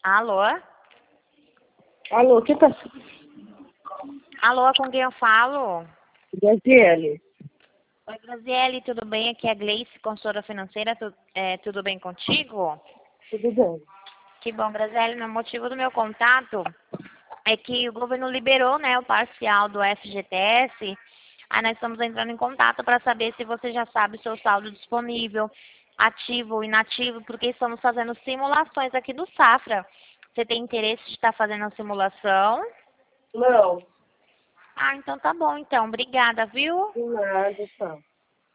Alô? Alô, o que tá... Alô, com quem eu falo? Graziele, Oi, Graziele, tudo bem? Aqui é a Gleice, consultora financeira. Tudo bem contigo? tudo bem? Que bom, Graziele. O motivo do meu contato é que o governo liberou, né, o parcial do FGTS. Aí nós estamos entrando em contato para saber se você já sabe o seu saldo disponível, ativo ou inativo, porque estamos fazendo simulações aqui do Safra. Você tem interesse de estar fazendo a simulação? Não, Ah, então tá bom, então. Obrigada, viu? de nada, tá.